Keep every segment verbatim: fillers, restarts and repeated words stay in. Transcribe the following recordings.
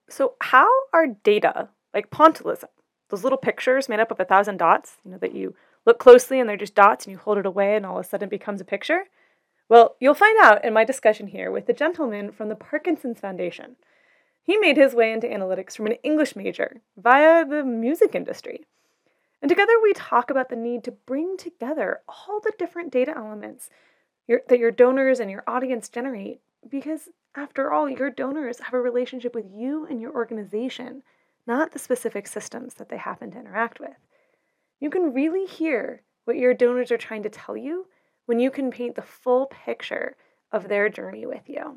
So, how are data, like pointillism, those little pictures made up of a thousand dots, you know, that you look closely and they're just dots and you hold it away and all of a sudden it becomes a picture? Well, you'll find out in my discussion here with the gentleman from the Parkinson's Foundation. He made his way into analytics from an English major via the music industry. And together we talk about the need to bring together all the different data elements your, that your donors and your audience generate, because after all, your donors have a relationship with you and your organization, not the specific systems that they happen to interact with. You can really hear what your donors are trying to tell you when you can paint the full picture of their journey with you.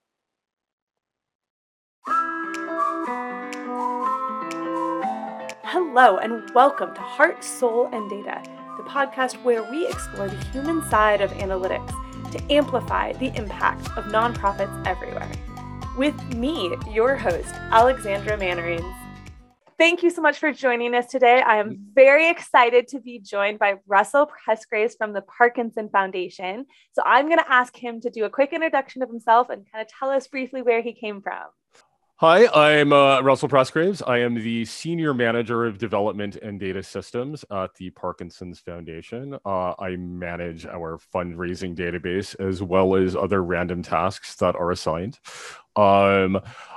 Hello, and welcome to Heart, Soul, and Data, the podcast where we explore the human side of analytics to amplify the impact of nonprofits everywhere. With me, your host, Alexandra Mannerines. Thank you so much for joining us today. I am very excited to be joined by Russell Presgraves from the Parkinson Foundation. So I'm going to ask him to do a quick introduction of himself and kind of tell us briefly where he came from. Hi, I'm uh, Russell Presgraves. I am the Senior Manager of Development and Data Systems at the Parkinson's Foundation. Uh, I manage our fundraising database as well as other random tasks that are assigned. Um,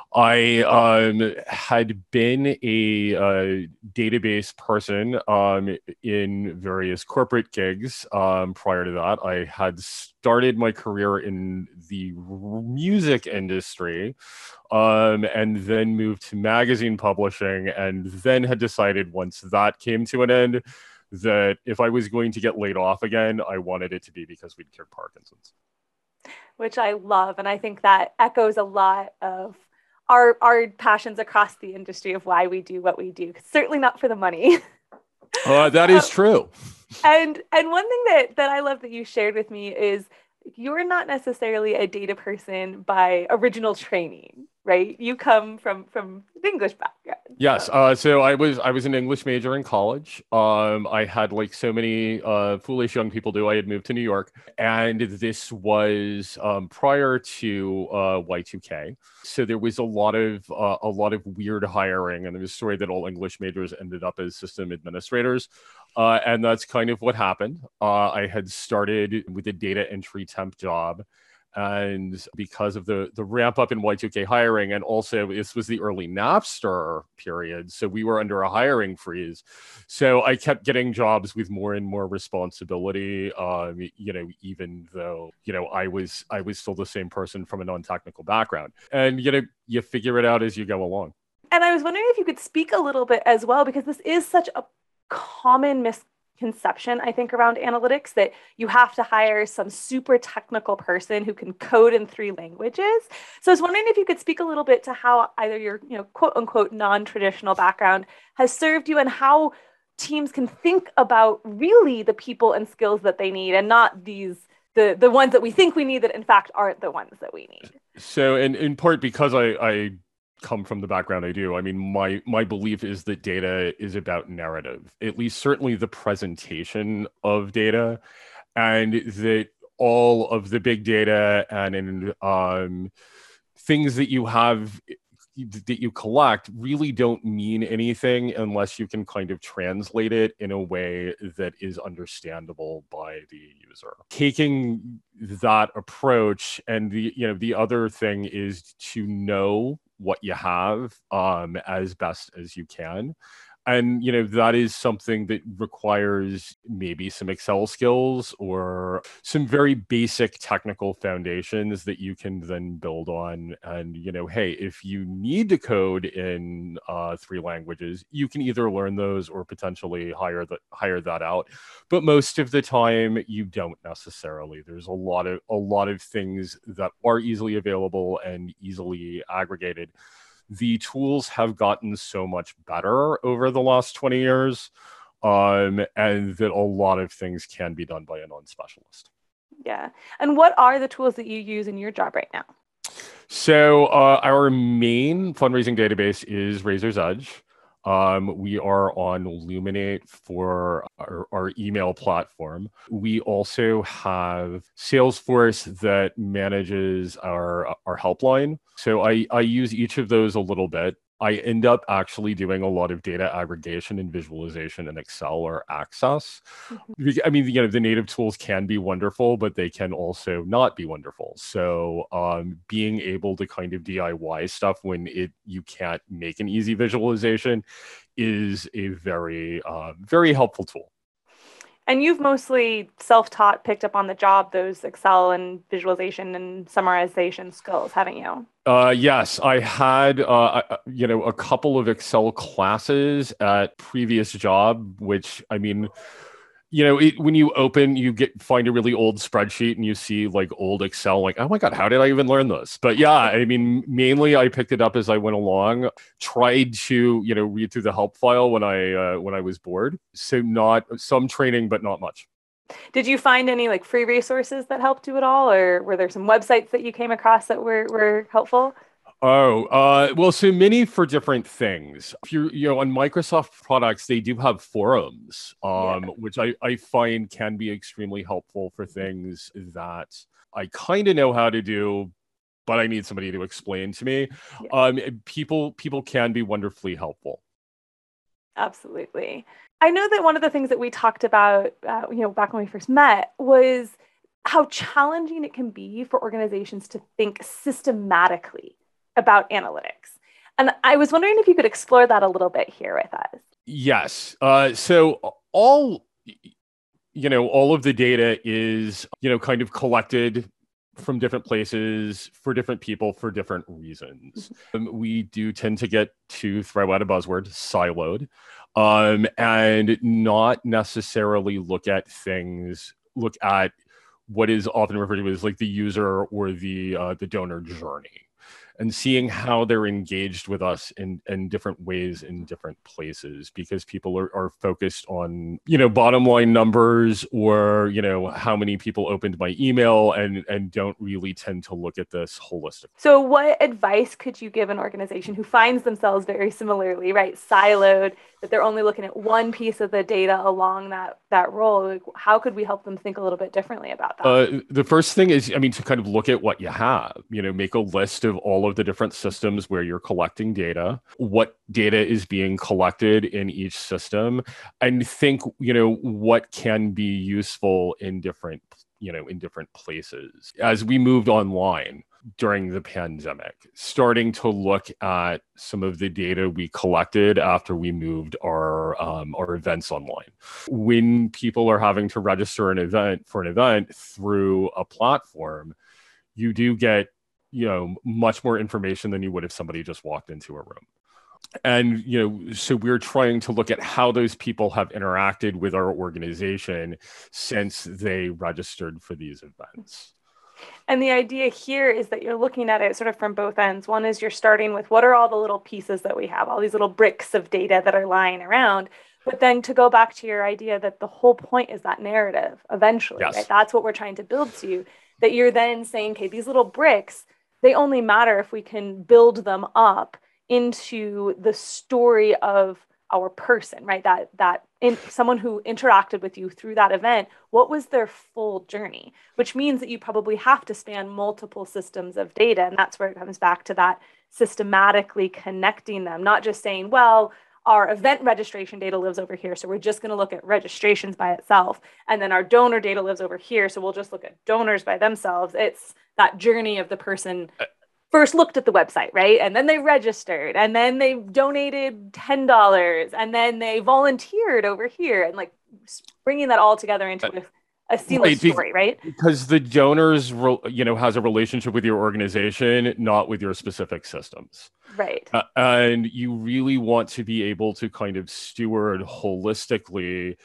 I um, had been a uh, database person um, in various corporate gigs. Um, prior to that, I had started my career in the music industry um, and then moved to magazine publishing, and then had decided once that came to an end that if I was going to get laid off again, I wanted it to be because we'd cured Parkinson's. Which I love, and I think that echoes a lot of our our passions across the industry of why we do what we do. Certainly not for the money. Uh, that is true. And and one thing that that I love that you shared with me is you're not necessarily a data person by original training, right? You come from from an English background. Yes. Uh, so I was I was an English major in college. Um, I had, like so many uh, foolish young people do, I had moved to New York, and this was um, prior to uh, Y two K. So there was a lot of uh, a lot of weird hiring, and there was a story that all English majors ended up as system administrators. Uh, and that's kind of what happened. Uh, I had started with a data entry temp job. And because of the, the ramp up in Y two K hiring, and also this was the early Napster period, so we were under a hiring freeze. So I kept getting jobs with more and more responsibility, um, you know, even though, you know, I was I was still the same person from a non-technical background. And, you know, you figure it out as you go along. And I was wondering if you could speak a little bit as well, because this is such a common misconception, I think, around analytics, that you have to hire some super technical person who can code in three languages. So I was wondering if you could speak a little bit to how either your, you know, quote unquote non-traditional background has served you, and how teams can think about really the people and skills that they need, and not these the the ones that we think we need that in fact aren't the ones that we need. So in, in part because I, I come from the background I do, I mean, my my belief is that data is about narrative, at least certainly the presentation of data, and that all of the big data and in, um, things that you have that you collect really don't mean anything unless you can kind of translate it in a way that is understandable by the user. Taking that approach, and the you know the other thing is to know what you have um, as best as you can. And, you know, that is something that requires maybe some Excel skills or some very basic technical foundations that you can then build on. And, you know, hey, if you need to code in uh, three languages, you can either learn those or potentially hire that hire that out. But most of the time, you don't necessarily. There's a lot of a lot of things that are easily available and easily aggregated. The tools have gotten so much better over the last twenty years, um, and that a lot of things can be done by a non-specialist. Yeah. And what are the tools that you use in your job right now? So uh, our main fundraising database is Razor's Edge. Um, we are on Luminate for our, our email platform. We also have Salesforce that manages our, our helpline. So I, I use each of those a little bit. I end up actually doing a lot of data aggregation and visualization in Excel or Access. Mhm. I mean, you know, the native tools can be wonderful, but they can also not be wonderful. So um, being able to kind of D I Y stuff when it you can't make an easy visualization is a very, uh, very helpful tool. And you've mostly self-taught, picked up on the job those Excel and visualization and summarization skills, haven't you? Uh, yes, I had, uh, you know, a couple of Excel classes at previous job, which I mean, you know, it, when you open, you get find a really old spreadsheet and you see like old Excel, like, oh my God, how did I even learn this? But yeah, I mean, mainly I picked it up as I went along, tried to, you know, read through the help file when I, uh, when I was bored. So not some training, but not much. Did you find any like free resources that helped you at all, or were there some websites that you came across that were were helpful? Oh, uh, well, so many for different things. If you you know, on Microsoft products, they do have forums, Yeah. um, which I, I find can be extremely helpful for things that I kind of know how to do, but I need somebody to explain to me. Yeah, Um, people people can be wonderfully helpful. absolutely. I know that one of the things that we talked about, uh, you know, back when we first met was how challenging it can be for organizations to think systematically about analytics. And I was wondering if you could explore that a little bit here with us. Yes. Uh, so all you know, all of the data is, you know, kind of collected from different places for different people for different reasons. Um, we do tend to get, to throw out a buzzword, siloed, um, and not necessarily look at things, look at what is often referred to as like the user or the uh, the donor journey, and seeing how they're engaged with us in, in different ways in different places, because people are, are focused on, you know, bottom line numbers, or, you know, how many people opened my email, and, and don't really tend to look at this holistically. So, what advice could you give an organization who finds themselves very similarly, right, siloed, that they're only looking at one piece of the data along that that role? Like, how could we help them think a little bit differently about that? Uh, the first thing is, I mean, to kind of look at what you have, you know, make a list of all of the different systems where you're collecting data, what data is being collected in each system, and think, you know, what can be useful in different, you know, in different places. As we moved online during the pandemic, starting to look at some of the data we collected after we moved our um, our events online. When people are having to register an event for an event through a platform, you do get, you know, much more information than you would if somebody just walked into a room. And, you know, so we're trying to look at how those people have interacted with our organization since they registered for these events. And the idea here is that you're looking at it sort of from both ends. One is you're starting with what are all the little pieces that we have, all these little bricks of data that are lying around. But then to go back to your idea that the whole point is that narrative eventually, right? Yes. That's what we're trying to build to, that you're then saying, okay, these little bricks, they only matter if we can build them up into the story of our person, right? That that in someone who interacted with you through that event, what was their full journey? Which means that you probably have to span multiple systems of data, and that's where it comes back to that systematically connecting them, not just saying, well, our event registration data lives over here, so we're just going to look at registrations by itself, and then our donor data lives over here, so we'll just look at donors by themselves. It's that journey of the person first looked at the website, right? And then they registered, and then they donated ten dollars, and then they volunteered over here, and like bringing that all together into a, a seamless Right, story, right? because the donors, you know, has a relationship with your organization, not with your specific systems. Right. Uh, and you really want to be able to kind of steward holistically,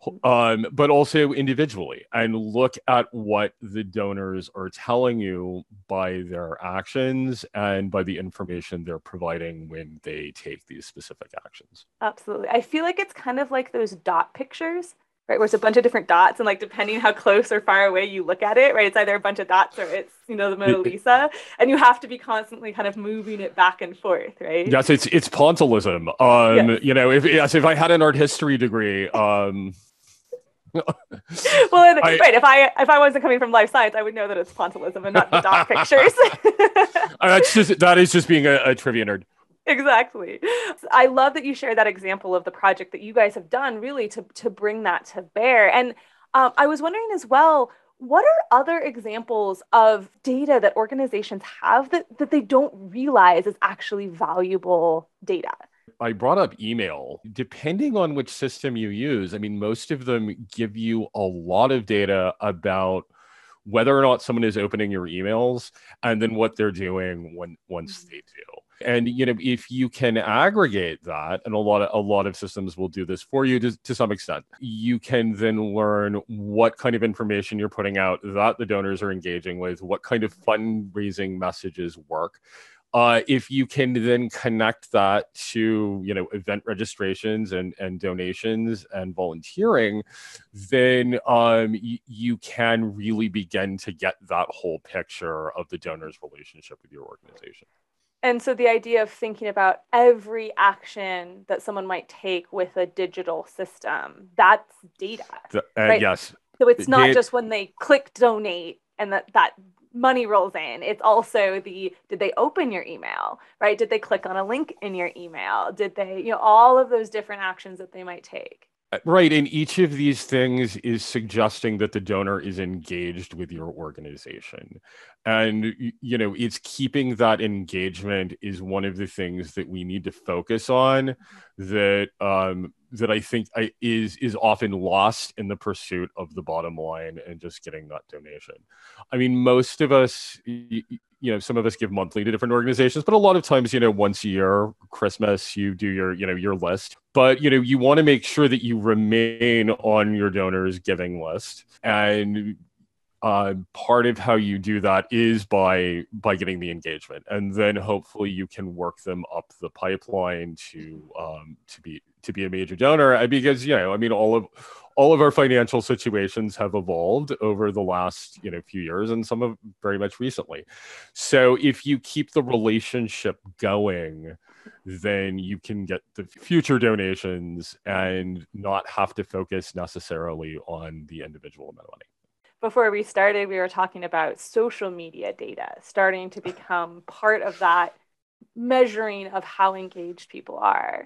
um, but also individually, and look at what the donors are telling you by their actions and by the information they're providing when they take these specific actions. Absolutely. I feel like it's kind of like those dot pictures, right? Where it's a bunch of different dots, and like depending how close or far away you look at it, right? It's either a bunch of dots or it's, you know, the Mona Lisa, and you have to be constantly kind of moving it back and forth, right? Yes, it's it's pointillism. Um, Yes. you know, if yes, if I had an art history degree, um, Well, I, right. If I if I wasn't coming from life science, I would know that it's pointillism and not the dot pictures. that's just that is just being a, a trivia nerd. Exactly. I love that you shared that example of the project that you guys have done really to to bring that to bear. And um, I was wondering as well, what are other examples of data that organizations have that, that they don't realize is actually valuable data? I brought up email. Depending on which system you use, I mean, most of them give you a lot of data about whether or not someone is opening your emails and then what they're doing when once they do. And you know, if you can aggregate that, and a lot of a lot of systems will do this for you to, to some extent, you can then learn what kind of information you're putting out that the donors are engaging with, what kind of fundraising messages work. Uh, if you can then connect that to, you know, event registrations and, and donations and volunteering, then um, y- you can really begin to get that whole picture of the donor's relationship with your organization. And so the idea of thinking about every action that someone might take with a digital system, that's data, The, uh, right? yes. So it's not Data, just when they click donate and that that money rolls in. It's also the, did they open your email, right? Did they click on a link in your email? Did they, you know, all of those different actions that they might take. Right. And each of these things is suggesting that the donor is engaged with your organization. And, you know, it's keeping that engagement is one of the things that we need to focus on that, um, that I think I, is is often lost in the pursuit of the bottom line and just getting that donation. I mean, most of us, you, you know, some of us give monthly to different organizations, but a lot of times, you know, once a year, Christmas, you do your, you know, your list. But, you know, you want to make sure that you remain on your donors giving list. And uh, part of how you do that is by by getting the engagement, and then hopefully you can work them up the pipeline to um, to be to be a major donor. Because, you know, I mean, all of all of our financial situations have evolved over the last, you know, few years, and some of very much recently. So if you keep the relationship going, then you can get the future donations and not have to focus necessarily on the individual amount of money. Before we started, we were talking about social media data starting to become part of that measuring of how engaged people are.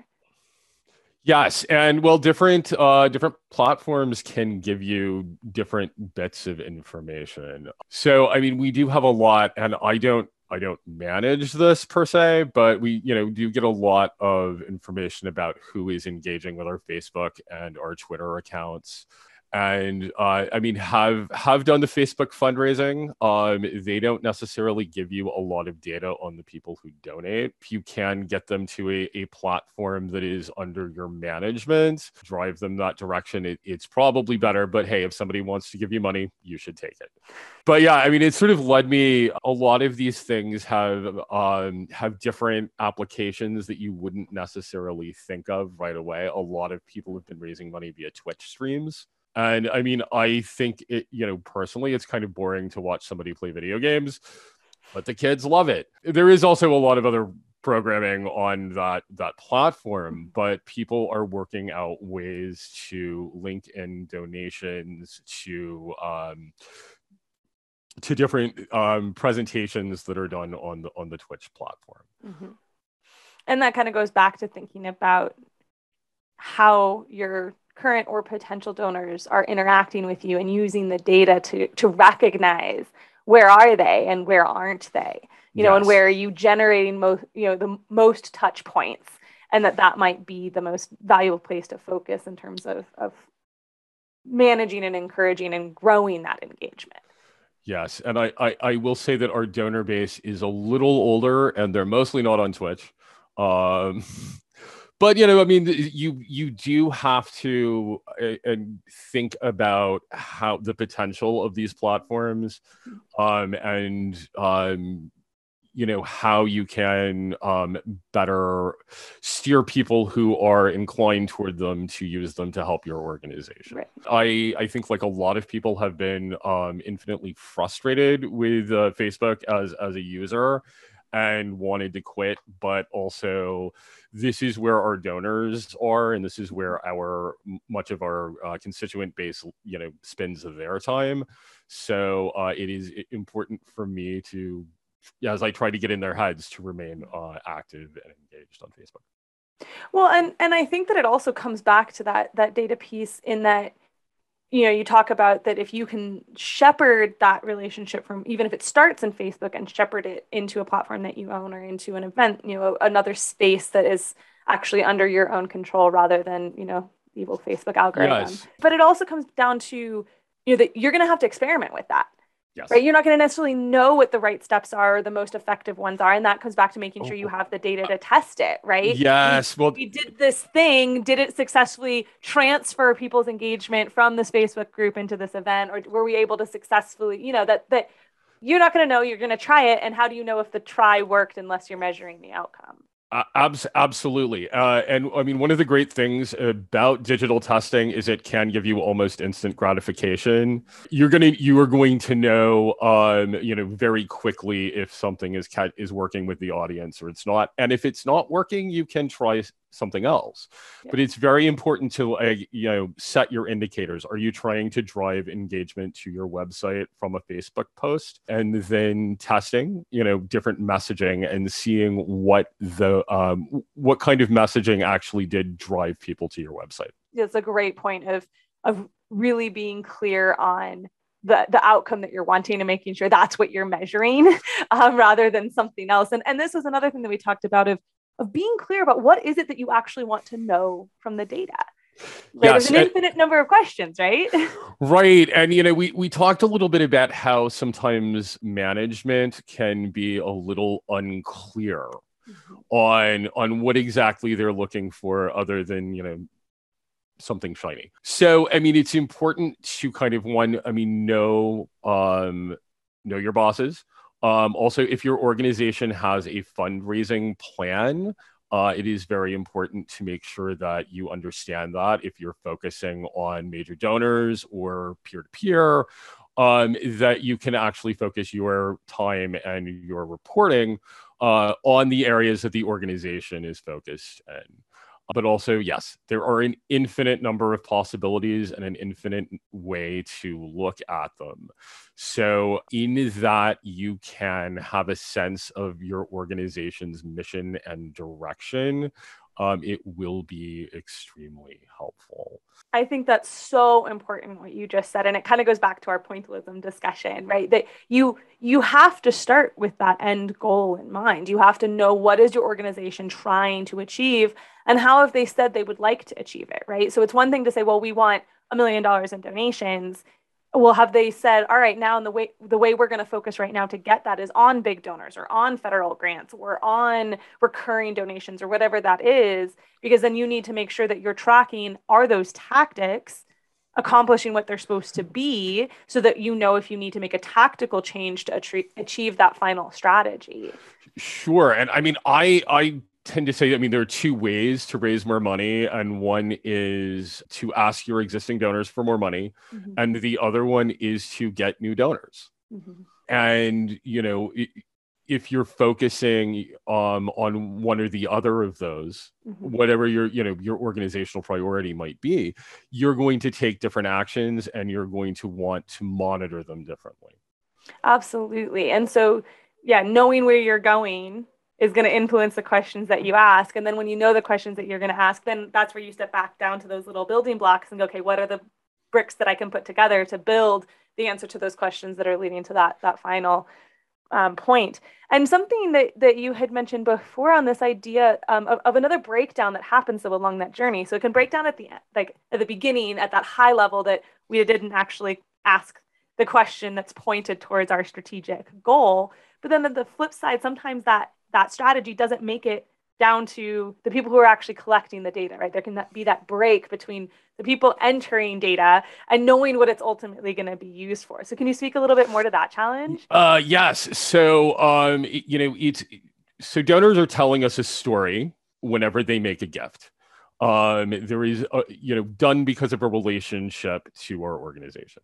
Yes, and well, different uh, different platforms can give you different bits of information. So, I mean, we do have a lot, and I don't I don't manage this per se, but we, you know, do get a lot of information about who is engaging with our Facebook and our Twitter accounts. And uh, I mean, have have done the Facebook fundraising. Um, they don't necessarily give you a lot of data on the people who donate. You can get them to a, a platform that is under your management, drive them that direction. It, it's probably better. But hey, if somebody wants to give you money, you should take it. But yeah, I mean, it sort of led me. A lot of these things have um, have different applications that you wouldn't necessarily think of right away. A lot of people have been raising money via Twitch streams. And I mean, I think it, you know, personally, it's kind of boring to watch somebody play video games, but the kids love it. There is also a lot of other programming on that that platform, but people are working out ways to link in donations to um, to different um, presentations that are done on the on the Twitch platform. Mm-hmm. And that kind of goes back to thinking about how your current or potential donors are interacting with you and using the data to to recognize where are they and where aren't they, you know, yes. And where are you generating most, you know, the most touch points, and that that might be the most valuable place to focus in terms of of managing and encouraging and growing that engagement. Yes, and I, I I will say that our donor base is a little older, and they're mostly not on Twitch. Um, But, you know, I mean, you you do have to uh, and think about how the potential of these platforms, um, and um, you know, how you can um, better steer people who are inclined toward them to use them to help your organization. Right. I I think like a lot of people have been um, infinitely frustrated with uh, Facebook as as a user and wanted to quit, but also this is where our donors are, and this is where our much of our uh, constituent base, you know, spends their time. So uh, it is important for me to yeah, as I try to get in their heads to remain uh, active and engaged on Facebook. Well, and and I think that it also comes back to that that data piece in that, you know, you talk about that if you can shepherd that relationship from, even if it starts in Facebook, and shepherd it into a platform that you own or into an event, you know, another space that is actually under your own control rather than, you know, evil Facebook algorithm. Yes. But it also comes down to, you know, that you're going to have to experiment with that. Yes. Right? You're not going to necessarily know what the right steps are or the most effective ones are. And that comes back to making sure you have the data to test it, right? Yes. We, well, we did this thing. Did it successfully transfer people's engagement from this Facebook group into this event? Or were we able to successfully, you know, that, that you're not going to know, you're going to try it. And how do you know if the try worked unless you're measuring the outcome? Uh, abs- absolutely. Uh, and I mean, one of the great things about digital testing is it can give you almost instant gratification. You're going to, you are going to know, um, you know, very quickly if something is ca- is working with the audience or it's not. And if it's not working, you can try something else. Yeah. But it's very important to, uh, you know, set your indicators. Are you trying to drive engagement to your website from a Facebook post? And then testing, you know, different messaging and seeing what the um, what kind of messaging actually did drive people to your website. It's a great point of of really being clear on the the outcome that you're wanting and making sure that's what you're measuring, um, rather than something else. And and this was another thing that we talked about of of being clear about what is it that you actually want to know from the data. Right? Yes, There's an infinite and, number of questions, right? Right. And, you know, we, we talked a little bit about how sometimes management can be a little unclear mm-hmm. on, on what exactly they're looking for other than, you know, something shiny. So, I mean, it's important to kind of one, I mean, know, um, know your bosses. Um, also, if your organization has a fundraising plan, uh, it is very important to make sure that you understand that if you're focusing on major donors or peer-to-peer, um, that you can actually focus your time and your reporting uh, on the areas that the organization is focused in. But also, yes, there are an infinite number of possibilities and an infinite way to look at them. So in that, you can have a sense of your organization's mission and direction. Um, it will be extremely helpful. I think that's so important what you just said. And it kind of goes back to our pointillism discussion, right? That you you have to start with that end goal in mind. You have to know what is your organization trying to achieve and how have they said they would like to achieve it, right? So it's one thing to say, well, we want a million dollars in donations. Well, have they said, all right, now in the way the way we're going to focus right now to get that is on big donors or on federal grants or on recurring donations or whatever that is, because then you need to make sure that you're tracking, are those tactics accomplishing what they're supposed to be, so that you know if you need to make a tactical change to achieve that final strategy. Sure. And I mean, I I tend to say, I mean, there are two ways to raise more money, and one is to ask your existing donors for more money, mm-hmm. and the other one is to get new donors. Mm-hmm. And, you know, if you're focusing um, on one or the other of those, mm-hmm. whatever your, you know, your organizational priority might be, you're going to take different actions and you're going to want to monitor them differently. Absolutely. And so, yeah, knowing where you're going is going to influence the questions that you ask. And then when you know the questions that you're going to ask, then that's where you step back down to those little building blocks and go, okay, what are the bricks that I can put together to build the answer to those questions that are leading to that, that final um, point. And something that, that you had mentioned before on this idea um, of, of another breakdown that happens so along that journey. So it can break down at the like at the beginning at that high level that we didn't actually ask the question that's pointed towards our strategic goal. But then at the flip side, sometimes that that strategy doesn't make it down to the people who are actually collecting the data, right? There can be that break between the people entering data and knowing what it's ultimately going to be used for. So can you speak a little bit more to that challenge? Uh, yes. So, um, you know, it's, so donors are telling us a story whenever they make a gift. Um, there is, a, you know, done because of a relationship to our organization.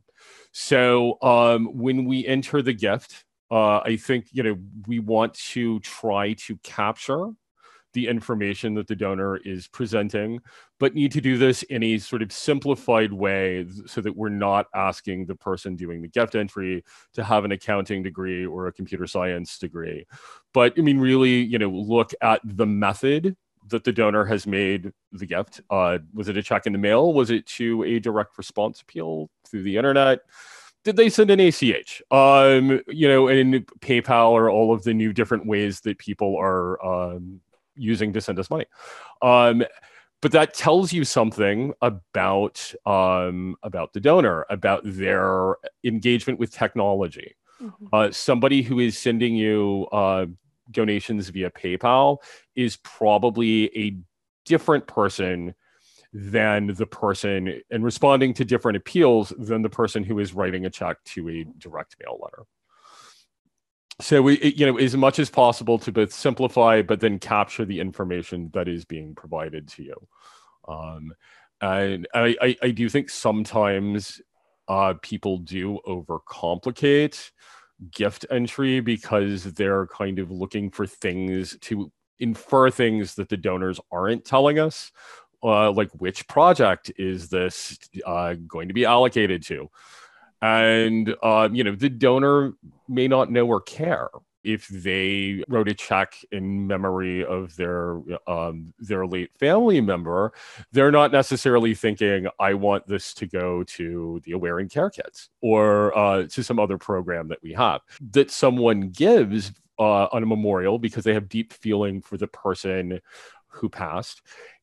So um, when we enter the gift, uh, I think, you know, we want to try to capture the information that the donor is presenting, but need to do this in a sort of simplified way so that we're not asking the person doing the gift entry to have an accounting degree or a computer science degree. But I mean, really, you know, look at the method that the donor has made the gift. Uh, was it a check in the mail? Was it to a direct response appeal through the internet? Did they send an A C H? Um, you know, and PayPal or all of the new different ways that people are um, using to send us money. Um, but that tells you something about um, about the donor, about their engagement with technology. Mm-hmm. Uh, somebody who is sending you uh, donations via PayPal is probably a different person than the person and responding to different appeals than the person who is writing a check to a direct mail letter. So we, you know, as much as possible to both simplify, but then capture the information that is being provided to you. Um, and I, I, I do think sometimes uh, people do overcomplicate gift entry because they're kind of looking for things to infer things that the donors aren't telling us. Uh, like which project is this uh, going to be allocated to? And, uh, you know, the donor may not know or care if they wrote a check in memory of their um, their late family member. They're not necessarily thinking, I want this to go to the Aware and Care Kits or uh, to some other program that we have. That someone gives uh, on a memorial because they have deep feeling for the person who passed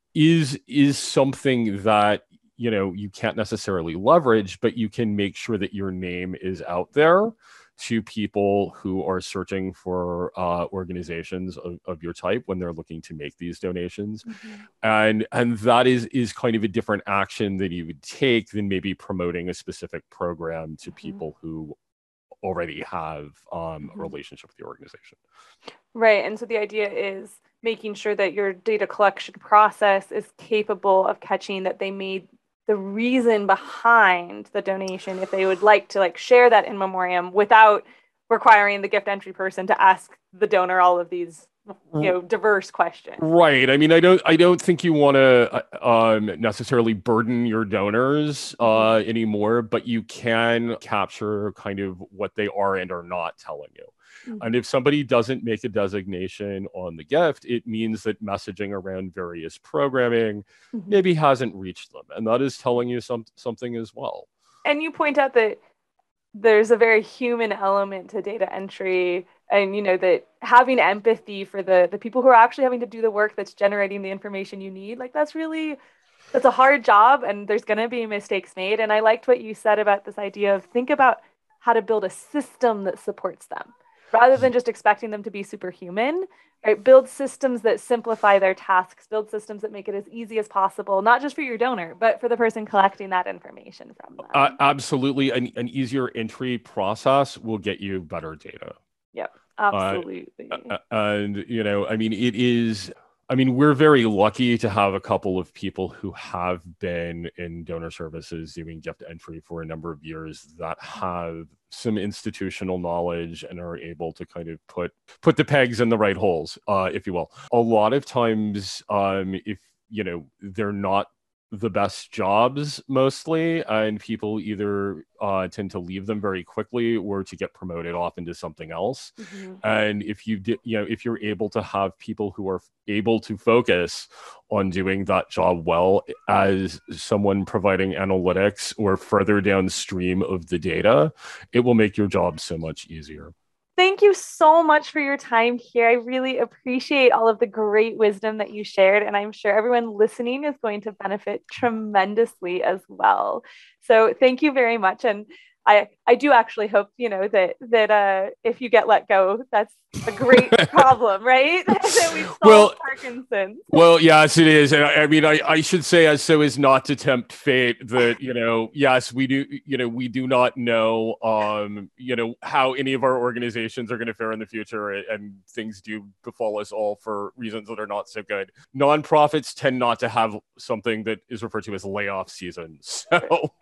is is something that, you know, you can't necessarily leverage, but you can make sure that your name is out there to people who are searching for uh, organizations of, of your type when they're looking to make these donations. Mm-hmm. And and that is is kind of a different action that you would take than maybe promoting a specific program to mm-hmm. people who already have um, mm-hmm. a relationship with the organization. Right. And so the idea is making sure that your data collection process is capable of catching that they made the reason behind the donation if they would like to like share that in memoriam without requiring the gift entry person to ask the donor all of these, you know, diverse questions. Right. I mean, I don't I don't think you want to um, necessarily burden your donors uh, mm-hmm. anymore, but you can capture kind of what they are and are not telling you. Mm-hmm. And if somebody doesn't make a designation on the gift, it means that messaging around various programming mm-hmm. maybe hasn't reached them. And that is telling you some, something as well. And you point out that there's a very human element to data entry and, you know, that having empathy for the, the people who are actually having to do the work that's generating the information you need, like that's really, that's a hard job and there's going to be mistakes made. And I liked what you said about this idea of think about how to build a system that supports them. Rather than just expecting them to be superhuman, right? Build systems that simplify their tasks, build systems that make it as easy as possible, not just for your donor, but for the person collecting that information from them. Uh, absolutely. An, an easier entry process will get you better data. Yep, absolutely. Uh, and, you know, I mean, it is... I mean, we're very lucky to have a couple of people who have been in donor services doing gift entry for a number of years that have some institutional knowledge and are able to kind of put put the pegs in the right holes, uh, if you will. A lot of times, um, if, you know, they're not the best jobs mostly, and people either uh, tend to leave them very quickly or to get promoted off into something else. Mm-hmm. And if you did, you know, if you're able to have people who are able to focus on doing that job well as someone providing analytics or further downstream of the data, it will make your job so much easier. Thank you so much for your time here. I really appreciate all of the great wisdom that you shared, and I'm sure everyone listening is going to benefit tremendously as well. So thank you very much. And I, I do actually hope, you know, that that uh, if you get let go, that's a great problem, right? That we solve well, Parkinson's. Well, yes, it is. And I, I mean, I, I should say as so as not to tempt fate that, you know, yes, we do, you know, we do not know, um, you know, how any of our organizations are going to fare in the future, and things do befall us all for reasons that are not so good. Nonprofits tend not to have something that is referred to as layoff season. So.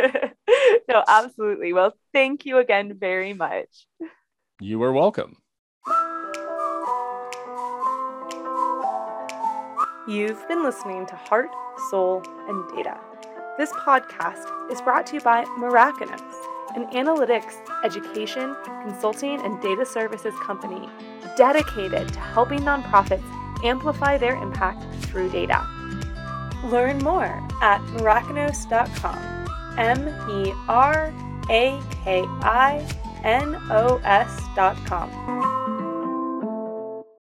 No, absolutely. Well, thank you again very much. You are welcome. You've been listening to Heart, Soul, and Data. This podcast is brought to you by Mirakinos, an analytics, education, consulting, and data services company dedicated to helping nonprofits amplify their impact through data. Learn more at mirakinos dot com. M E R A K I N O S dot com.